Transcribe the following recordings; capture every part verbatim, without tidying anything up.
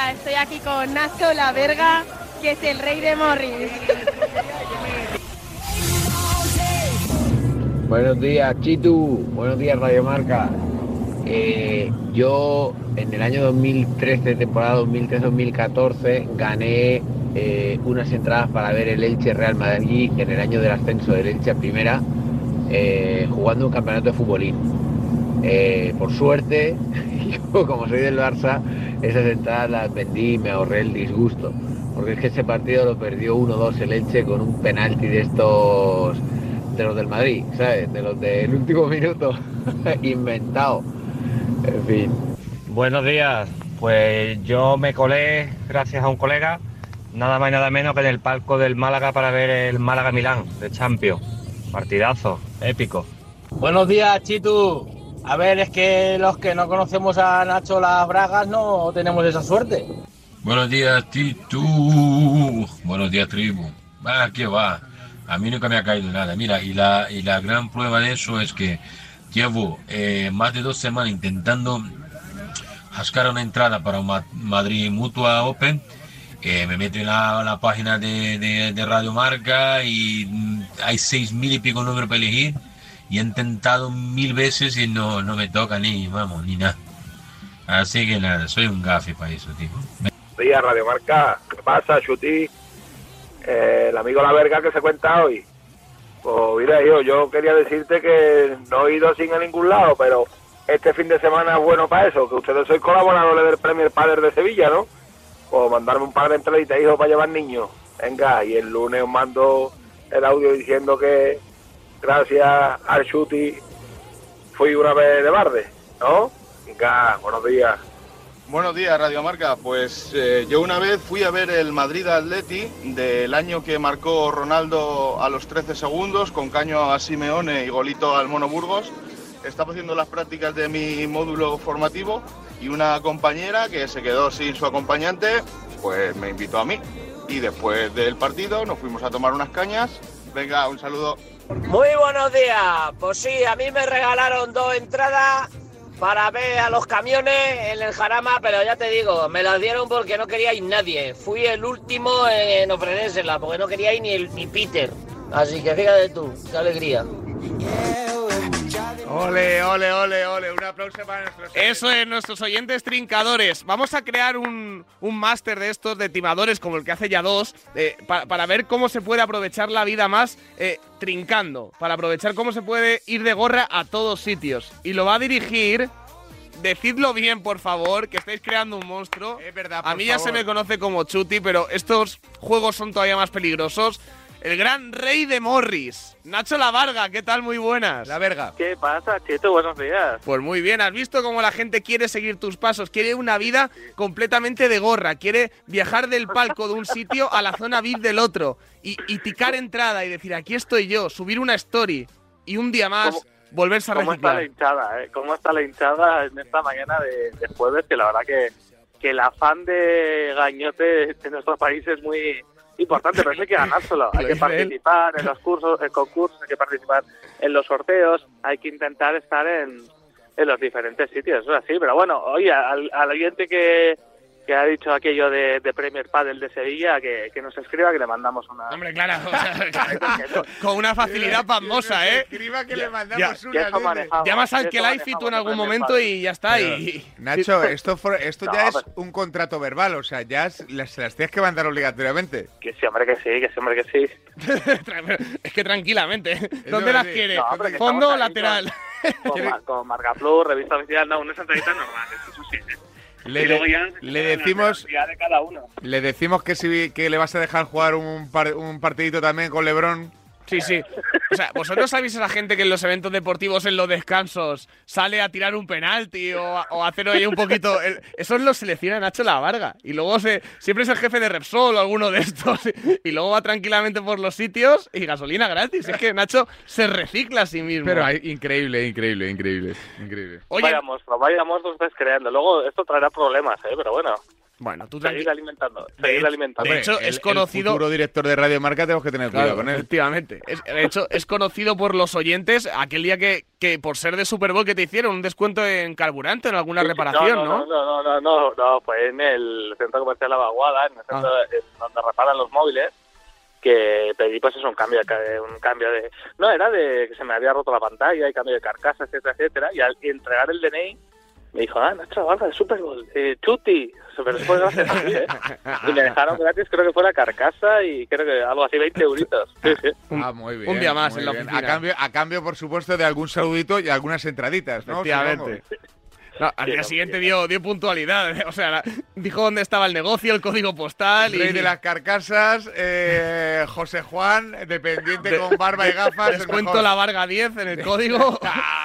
días, estoy aquí con Nacho La Verga, que es el rey de Morris. Buenos días, Chitu. Buenos días, Radio Marca. Eh, yo en el año dos mil trece, temporada dos mil trece dos mil catorce, gané eh, unas entradas para ver el Elche Real Madrid en el año del ascenso del Elche a primera, eh, jugando un campeonato de futbolín. Eh, por suerte, yo como soy del Barça, esas entradas las vendí y me ahorré el disgusto. Porque es que ese partido lo perdió uno dos el Elche con un penalti de estos, de los del Madrid, ¿sabes? De los del último minuto, inventado. En fin. Buenos días, pues yo me colé gracias a un colega, nada más y nada menos que en el palco del Málaga para ver el Málaga-Milán de Champions. Partidazo, épico. Buenos días, Chitu. A ver, es que los que no conocemos a Nacho Las Bragas no tenemos esa suerte. Buenos días, Titu. Buenos días, tribu. Va, ¿qué va? A mí nunca me ha caído nada. Mira, y la, y la gran prueba de eso es que llevo eh, más de dos semanas intentando jascar una entrada para un Madrid Mutua Open. Eh, me meto en la, la página de, de, de Radio Marca y hay seis mil y pico números para elegir. Y he intentado mil veces y no, no me toca ni, vamos, ni nada. Así que nada, soy un gafe para eso, tío. Días, Radio Marca. ¿Qué pasa, Chuti? Eh, el amigo La Verga que se cuenta hoy. Pues mira, yo, yo quería decirte que no he ido sin a ningún lado, pero este fin de semana es bueno para eso, que ustedes sois colaboradores del Premier Padre de Sevilla, ¿no? Pues mandarme un par de entraditas, hijo, para llevar niños. Venga, y el lunes os mando el audio diciendo que gracias al Chuti fui una vez de Barde, ¿no? Venga, buenos días. Buenos días, Radio Marca. Pues eh, yo una vez fui a ver el Madrid Atleti del año que marcó Ronaldo a los trece segundos, con caño a Simeone y golito al Mono Burgos. Estaba haciendo las prácticas de mi módulo formativo y una compañera que se quedó sin su acompañante, pues me invitó a mí. Y después del partido nos fuimos a tomar unas cañas. Venga, un saludo. Muy buenos días. Pues sí, a mí me regalaron dos entradas para ver a los camiones en el Jarama, pero ya te digo, me las dieron porque no quería ir nadie. Fui el último en ofrecérsela, porque no quería ir ni, el, ni Peter. Así que fíjate tú, qué alegría. Ole, ole, ole, ole, un aplauso para nuestros oyentes. Eso es, nuestros oyentes trincadores. Vamos a crear un, un máster de estos, de timadores, como el que hace ya dos, eh, para, para ver cómo se puede aprovechar la vida más eh, trincando, para aprovechar cómo se puede ir de gorra a todos sitios. Y lo va a dirigir, decidlo bien, por favor, que estáis creando un monstruo. Es verdad, a por mí ya favor. se me conoce como Chuti, pero estos juegos son todavía más peligrosos. El gran rey de Morris, Nacho La Varga, ¿qué tal? Muy buenas. La Verga. ¿Qué pasa, Chito? Buenos días. Pues muy bien, has visto cómo la gente quiere seguir tus pasos, quiere una vida completamente de gorra, quiere viajar del palco de un sitio a la zona V I P del otro y, y ticar entrada y decir, aquí estoy yo, subir una story y un día más ¿Cómo, volverse a ¿Cómo está reciclar. la hinchada, eh? ¿Cómo está la hinchada en esta mañana de, de jueves? Que la verdad que, que el afán de gañote de nuestro país es muy importante, pero eso hay que ganárselo. Hay que participar en los cursos, en concursos, hay que participar en los sorteos, hay que intentar estar en, en los diferentes sitios, eso es así. Pero bueno, oye, al, al oyente que, que ha dicho aquello de, de Premier Padel de Sevilla, que, que nos escriba, que le mandamos una... Hombre, claro, o sea, con una facilidad pasmosa, ¿eh? Escriba que Ya, le mandamos ya, una. eso manejamos, Llamas al eso Kelaifi tú en manejamos algún Premier momento Padel. y ya está. Pero, Y, Nacho, esto, for- esto No, ya es pero- un contrato verbal, o sea, ya es- las, se las tienes que mandar obligatoriamente. Que sí, hombre, que sí, que sí, hombre, que sí. es que tranquilamente. ¿Dónde lo las que- quieres? No, hombre, que ¿Fondo o estamos ahí lateral? Con, Mar- con Marca Plus, revista oficial, no, unas entrevistas normales, eso sí. ¿eh? Le, Y luego de- ya le la decimos necesidad de cada uno. le decimos que si que le vas a dejar jugar un, par- un partidito también con LeBron. Sí, sí. O sea, ¿vosotros sabéis esa gente que en los eventos deportivos, en los descansos, sale a tirar un penalti o, a- o a hacer oye un poquito? El, eso lo selecciona Nacho La Varga. Y luego se, siempre es el jefe de Repsol o alguno de estos. Y luego va tranquilamente por los sitios y gasolina gratis. Es que Nacho se recicla a sí mismo. Pero hay- increíble, increíble, increíble, increíble. Oye, Vaya monstruo, vaya monstruo estáis creando. Luego esto traerá problemas, ¿eh? Pero bueno. Bueno, tú Seguir alimentando, seguir de, alimentando. De hecho, el, es conocido... El futuro director de Radio Marca tenemos que tener cuidado Claro, con él. efectivamente. Es, de hecho, es conocido por los oyentes aquel día que, que por ser de Super Bowl que te hicieron un descuento en carburante o en alguna Sí, reparación, no, ¿no? No, no, no, no, no, no, fue en el centro comercial La Vaguada, en el centro Ah. de- en donde reparan los móviles, que pedí pues eso, un cambio de, ca- un cambio de... No, era de que se me había roto la pantalla y cambio de carcasa, etcétera, etcétera, y al entregar el D N I me dijo, ah, Nacho Barca de Super Bowl, eh, Chuti, pero después de hacer así, ¿eh? Y me dejaron gratis, creo que fue la carcasa y creo que algo así, veinte euritos. Sí, sí. Ah, muy bien. un día más muy en la bien. oficina. A cambio, a cambio, por supuesto, de algún saludito y algunas entraditas, ¿no? Efectivamente. No, al Sí, día no, siguiente sí. dio, dio puntualidad. O sea, la- dijo dónde estaba el negocio, el código postal y... Rey de las carcasas, eh, José Juan, dependiente De- con barba y gafas. el Descuento mejor. la Varga diez en el código.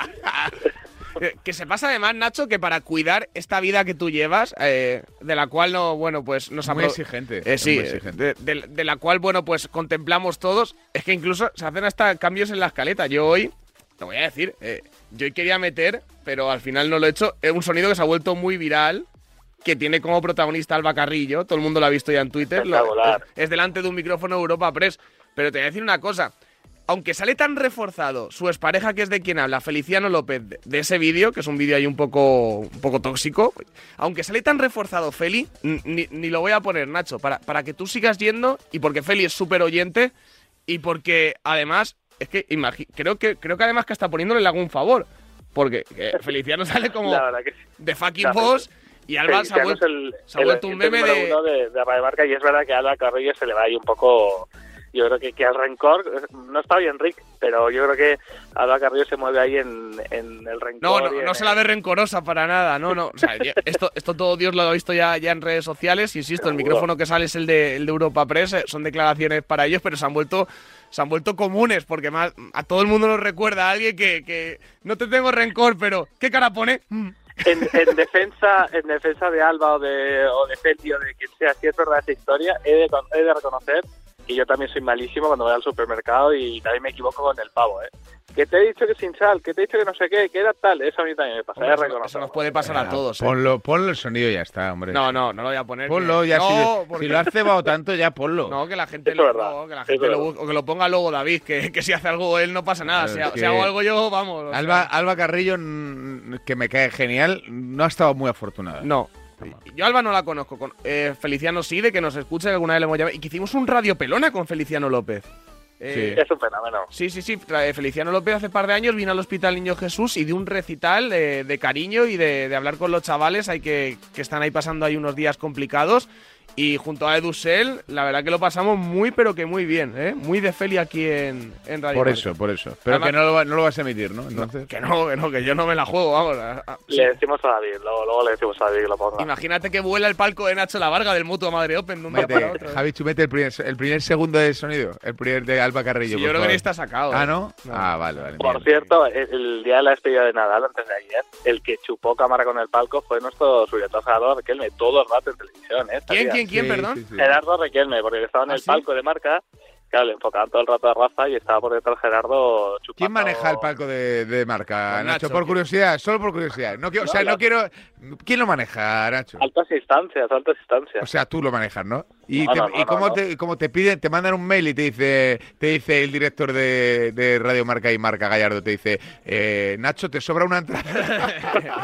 Eh, Que se pasa además, Nacho, que para cuidar esta vida que tú llevas, eh, de la cual no, bueno, pues nos Muy apro- exigente. Eh, sí, muy exigente. de, de- de la cual, bueno, pues contemplamos todos. Es que incluso se hacen hasta cambios en la escaleta. Yo hoy, te voy a decir, eh, yo hoy quería meter, pero al final no lo he hecho, es un sonido que se ha vuelto muy viral, que tiene como protagonista Alba Carrillo, todo el mundo lo ha visto ya en Twitter. Lo- Espectacular. es, es delante de un micrófono Europa Press. Pero te voy a decir una cosa. Aunque sale tan reforzado su expareja, que es de quien habla, Feliciano López, de, de ese vídeo, que es un vídeo ahí un poco, un poco tóxico, aunque sale tan reforzado Feli, ni, ni lo voy a poner, Nacho, para, para que tú sigas yendo y porque Feli es súper oyente y porque además, es que imagi- creo que creo que además que está poniéndole algún favor, porque eh, Feliciano sale como La verdad que sí. de fucking La- boss y Alba se ha Feliciano vuelto, es el, se ha el vuelto un oyente meme número de... uno de, de Radio Marca, y es verdad que a Alba Carrillo se le va ahí un poco... Yo creo que, que al rencor, no está bien Rick, pero yo creo que Alba Carrillo se mueve ahí en, en el rencor. No, y no, en no se el- la ve rencorosa para nada, no, no. O sea, ya- esto, esto todo Dios lo ha visto ya, ya en redes sociales. Insisto, el Seguro. micrófono que sale es el de, el de Europa Press. eh, Son declaraciones para ellos, pero se han vuelto, se han vuelto comunes, porque más, a todo el mundo nos recuerda a alguien que, que no te tengo rencor, pero ¿qué cara pone? Mm. En, en defensa en defensa de Alba o de, o de Feli o de quien sea, si es verdad esa historia, he de, con- he de reconocer que yo también soy malísimo cuando voy al supermercado y también me equivoco con el pavo, ¿eh? Que te he dicho que sin sal, que te he dicho que no sé qué, que era tal, eso a mí también me pasa, he de Hombre, eso, reconocer. eso nos puede pasar a todos. ¿eh? Ponlo, ponlo el sonido y ya está, hombre. No, no, no lo voy a poner. Ponlo, que- ya no, si, porque- si lo has cebado tanto, ya ponlo. No, que la gente, Eso lo, es verdad, no, que la eso gente es lo verdad. busque, o que lo ponga luego David, que, que si hace algo él no pasa nada. Claro, Si, es ha- si que- hago algo yo, vamos. o sea, Alba, Alba Carrillo, mm, que me cae genial, no ha estado muy afortunada. No. Yo Alba no la conozco. Con, eh, Feliciano sí, de que nos escucha, que alguna vez le hemos llamado. Y que hicimos un Radio Pelona con Feliciano López. Eh, Es un fenómeno. Sí, sí, sí. Tra- eh, Feliciano López hace par de años vino al Hospital Niño Jesús y dio un recital eh, de cariño y de, de hablar con los chavales hay que, que están ahí pasando ahí unos días complicados. Y junto a Edusel, la verdad que lo pasamos muy, pero que muy bien, ¿eh? Muy de Feli aquí en, en Radio Por Marca. eso, por eso. Pero Además- que no lo, va- no lo vas a emitir, ¿no? Entonces. Que no, que no, que yo no me la juego, vamos. a- a- Le decimos a David, luego, luego le decimos a David que lo ponga. Imagínate que vuela el palco de Nacho La Varga del Mutua Madre Open de un día Mete, para otro. ¿eh? Javi, tú mete el primer, el primer segundo de sonido, el primer de Alba Carrillo. Sí, por yo creo que favor. ni está sacado. Ah, ¿eh? ¿no? No. Ah, vale, vale. Por bien. cierto, el, el día de la despedida de Nadal, antes de ayer, el que chupó cámara con el palco fue nuestro subdirector Gerardo Requelme, todo el rato en televisión, ¿eh? ¿Quién, Sabías. quién, quién, Sí, perdón? sí, sí. Gerardo Requelme, porque estaba en ¿Ah, el sí? palco de Marca, claro, le enfocaban todo el rato a Rafa y estaba por detrás Gerardo chupando. ¿Quién maneja el palco de, de marca, Pues Nacho? Nacho, Por ¿quién? curiosidad, solo por curiosidad. No quiero, o No, sea, la- no quiero. ¿Quién lo maneja, Nacho? Altas instancias, altas instancias. O sea, tú lo manejas, ¿no? Y, No, te- no, no, y cómo, no. Te, cómo te piden, te mandan un mail y te dice, te dice el director de, de Radio Marca y Marca Gallardo, te dice, eh, Nacho, te sobra una entrada.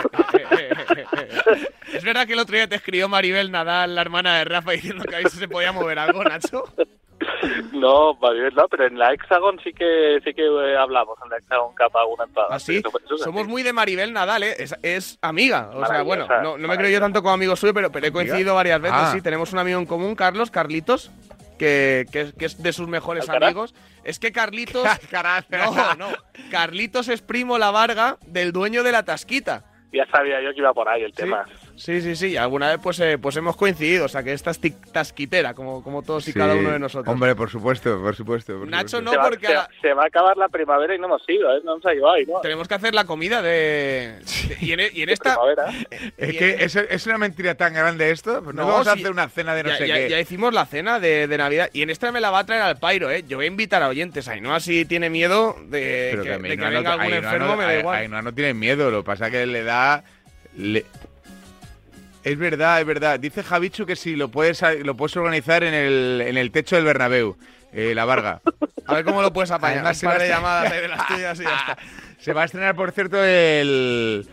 ¿Es verdad que el otro día te escribió Maribel Nadal, la hermana de Rafa, diciendo que a ver si se podía mover algo, Nacho? No, Maribel, no, pero en la Hexagon sí que sí que eh, hablamos, en la Hexagon capa alguna entrada. ¿Así? Eso- eso es Somos así. muy de Maribel Nadal, ¿eh? Es, es amiga. O sea, bueno, Maravillosa, no, no me creo yo tanto como amigo suyo, pero, pero he coincidido varias veces, Ah. sí. Tenemos un amigo en común, Carlos, Carlitos, que, que, es, que es de sus mejores ¿Alcaraz? amigos. Es que Carlitos... Caraz. No, no. Carlitos es primo La Varga del dueño de La Tasquita. Ya sabía yo que iba por ahí el Sí. tema. Sí, sí, sí. Y alguna vez pues, eh, pues hemos coincidido. O sea, que esta es tic- tasquitera, como, como todos y Sí. cada uno de nosotros. Hombre, por supuesto, por supuesto. por Nacho, supuesto. no, se, va, porque se- ahora- se va a acabar la primavera y no hemos ido, ¿eh? No nos ha llevado ahí, ¿no? tenemos que hacer la comida de... de- y, en, y en esta... Primavera. Es y que en- es, es una mentira tan grande esto. Pues no, No, vamos a sí. hacer una cena de no ya, sé ya- qué. ya hicimos la cena de, de Navidad y en esta me la va a traer al Pairo, ¿eh? Yo voy a invitar a oyentes. Ainhoa si tiene miedo de Pero que, que a de que Ainhoa venga no- algún Ainhoa enfermo, no- me da Ai- igual. Ainhoa no tiene miedo, lo que pasa es que le da... le- Es verdad, es verdad. Dice Javichu que si lo puedes lo puedes organizar en el, en el techo del Bernabéu, eh, la Varga. A ver cómo lo puedes apañar. Además, Un par de se va a- llamadas ahí de las tuyas y ya está. Se va a estrenar, por cierto, el,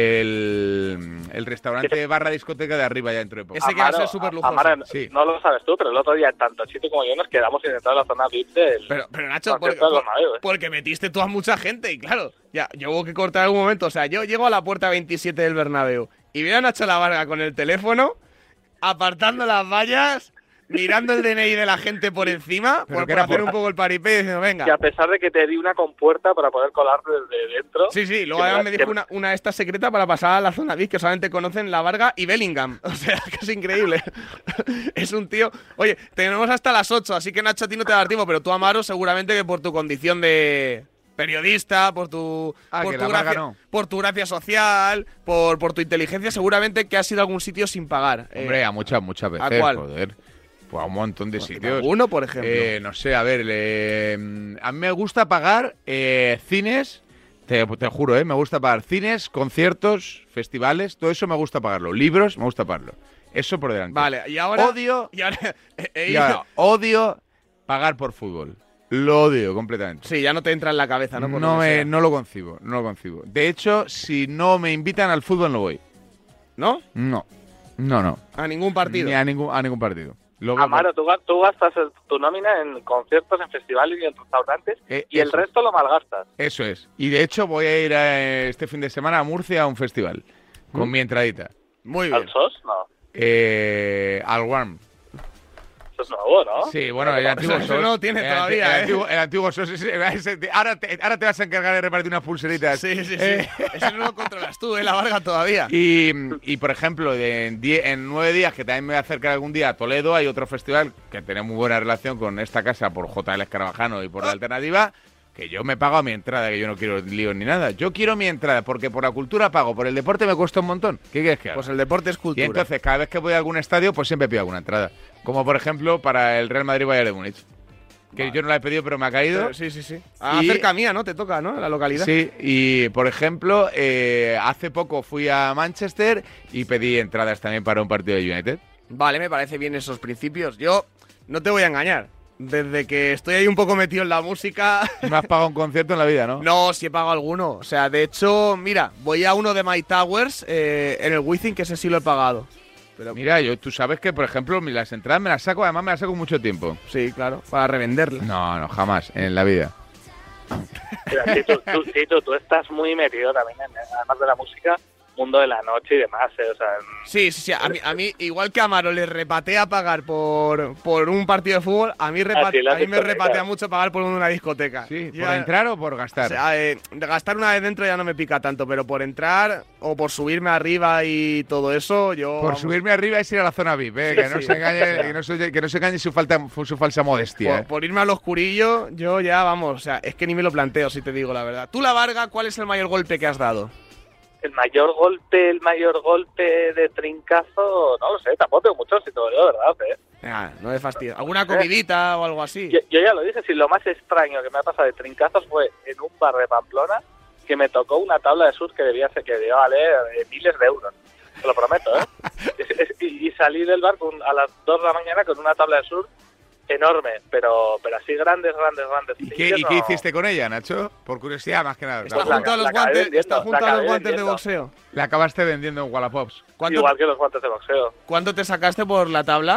el, el restaurante barra discoteca de arriba ya dentro de poco. Ese que va a ser Amaro, súper lujoso. Amaro, Sí. no lo sabes tú, pero el otro día tanto Chito como yo nos quedamos sin entrar a la zona V I P del Pero, pero Nacho, porque, concierto del Bernabéu, ¿eh? porque metiste tú a mucha gente y claro, ya, yo hubo que cortar algún momento. O sea, yo llego a la puerta veintisiete del Bernabéu y veo a Nacho La Varga con el teléfono, apartando las vallas, mirando el D N I de la gente por encima, Pero por, que por era hacer por- un poco el paripé y diciendo, venga. Que a pesar de que te di una compuerta para poder colarte desde dentro. Sí, sí, luego que además me- me que- dijo una, una esta secreta para pasar a la zona V I P que solamente conocen La Varga y Bellingham. O sea, que es increíble. Es un tío... Oye, tenemos hasta las ocho, así que Nacho a ti no te va a dar tiempo, pero tú, Amaro, seguramente que por tu condición de periodista, por tu, Ah, por que tu, La Varga gracia, no. por tu gracia social, por, por tu inteligencia, seguramente que has ido a algún sitio sin pagar. Eh, Hombre, a muchas, muchas veces, cuál? joder. Pues a un montón de sitios. ¿Alguno, por ejemplo? Eh, no sé, a ver, eh, a mí me gusta pagar eh, cines, te, te juro, eh, me gusta pagar cines, conciertos, festivales, todo eso me gusta pagarlo. Libros, me gusta pagarlo. Eso por delante. Vale, y ahora... Odio, Y ahora, he- he y ido- ahora, odio pagar por fútbol. Lo odio completamente. Sí, ya no te entra en la cabeza, ¿no? Por No, lo que me, sea. no lo concibo, no lo concibo. De hecho, si no me invitan al fútbol, no voy. ¿No? No, no, no. A ningún partido. Ni a ningún, a ningún partido. Lo veo Amaro, tú, ga- tú gastas el- tu nómina en conciertos, en festivales y en restaurantes Eh, y el eso. resto lo malgastas. Eso es. Y de hecho voy a ir a, este fin de semana a Murcia a un festival. Con ¿Mm? mi entradita. Muy bien. ¿Al S O S? No. Eh, al Warm. Eso es nuevo, ¿no? Sí, bueno, el antiguo Eso S O S. no lo tiene el, todavía, el ¿eh? antiguo, el antiguo S O S. ese- ese- ahora, te, ahora te vas a encargar de repartir unas pulseritas. Sí, sí, sí. Eh, Eso no lo controlas tú, ¿eh? La Varga todavía. Y, y, por ejemplo, de- en, die- en nueve días, que también me voy a acercar algún día a Toledo, hay otro festival que tiene muy buena relación con esta casa por J L Escarabajano y por la alternativa, que yo me pago a mi entrada, que yo no quiero líos ni nada. Yo quiero mi entrada, porque por la cultura pago, por el deporte me cuesta un montón. ¿Qué quieres que haga? Pues el deporte es Y cultura. entonces, cada vez que voy a algún estadio, pues siempre pido alguna entrada. Como, por ejemplo, para el Real Madrid-Bayern de Múnich. Que Vale. yo no la he pedido, pero me ha caído. Pero sí, sí, sí. Ah, Y- cerca mía, ¿no? Te toca, ¿no? La localidad. Sí, y por ejemplo, eh, hace poco fui a Manchester y pedí entradas también para un partido de United. Vale, me parece bien esos principios. Yo no te voy a engañar. Desde que estoy ahí un poco metido en la música... No has pagado un concierto en la vida, ¿no? No, sí he pagado alguno. O sea, de hecho, mira, voy a uno de My Towers eh, en el Wizzing, que ese sí lo he pagado. Pero Mira, yo, tú sabes que, por ejemplo, mi- las entradas me las saco, además me las saco mucho tiempo. sí, claro, para revenderlas. No, no, jamás, en la vida. Pero, Tito, tú, Tito, tú estás muy metido también, en, además de la música, mundo de la noche y demás, ¿eh? O sea, en- Sí, sí, sí. A mí, a mí, igual que a Amaro le repatea pagar por, por un partido de fútbol, a mí, repa- Así las a mí me discotecas. repatea mucho pagar por una discoteca. Sí, Yo ¿por ya- entrar o por O gastar? sea, eh, de gastar una vez dentro ya no me pica tanto, pero por entrar o por subirme arriba y todo eso, yo... por vamos, subirme arriba es ir a la zona V I P, ¿eh? Sí, que, no sí. se engañe, que, no se, que no se engañe su, falta, su falsa modestia. por, ¿eh? por irme al oscurillo, yo ya, vamos, o sea, es que ni me lo planteo, si te digo la verdad. Tú, La Varga, ¿cuál es el mayor golpe que has dado? el mayor golpe, el mayor golpe de trincazo, no lo sé, tampoco tengo mucho, si te lo digo, ¿verdad? ¿eh? Ah, no me fastidio. ¿Alguna comidita o algo así? Yo, yo ya lo dije, si lo más extraño que me ha pasado de trincazos fue en un bar de Pamplona que me tocó una tabla de surf que debía ser, que debía valer eh, miles de euros. Te lo prometo, ¿eh? Es- es- y, y salí del bar con- a las dos de la mañana con una tabla de surf enorme, pero pero así grandes, grandes, grandes. ¿Y Sí, qué, que y no- qué hiciste con ella, Nacho? Por curiosidad, más que nada. Está La, la- junto a los la acabé guantes, vendiendo, está la junto a los acabé guantes de vendiendo. boxeo. la acabaste vendiendo en Wallapops. ¿Cuánto, Igual que los guantes de boxeo. ¿Cuánto te sacaste por la tabla?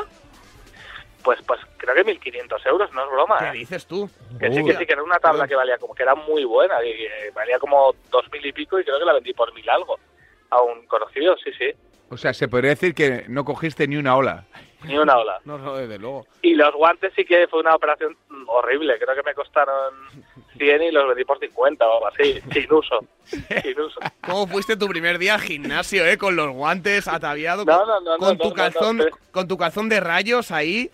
Pues pues creo que mil quinientos euros, no es broma. ¿Qué ¿eh? dices tú? Que sí, Uy. que sí, que era una tabla Perdón. que valía como que era muy buena, y que valía como dos mil y pico y creo que la vendí por mil algo. A un conocido, sí, sí. O sea, se podría decir que no cogiste ni una ola. Ni una ola. No, no, desde luego. Y los guantes sí que fue una operación mm, horrible. Creo que me costaron cien y los vendí por cincuenta o algo así. Sin uso. Sin uso. ¿Cómo fuiste tu primer día al gimnasio, eh? Con los guantes, ataviado, No, con, no, no, con no, tu no, calzón, no, no, con tu calzón de rayos ahí.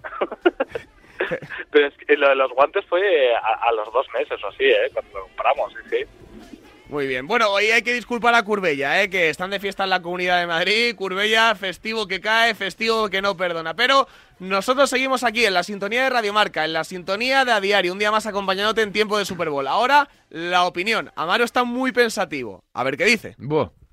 Pero es que lo de los guantes fue a, a los dos meses o así, ¿eh? Cuando lo compramos, sí, sí. Muy bien. Bueno, hoy hay que disculpar a Curbella, ¿eh? Que están de fiesta en la Comunidad de Madrid. Curbella, festivo que cae, festivo que no perdona. Pero nosotros seguimos aquí en la sintonía de Radio Marca, en la sintonía de A Diario, un día más acompañándote en tiempo de Super Bowl. Ahora, la opinión. Amaro está muy pensativo. A ver qué dice. Buah.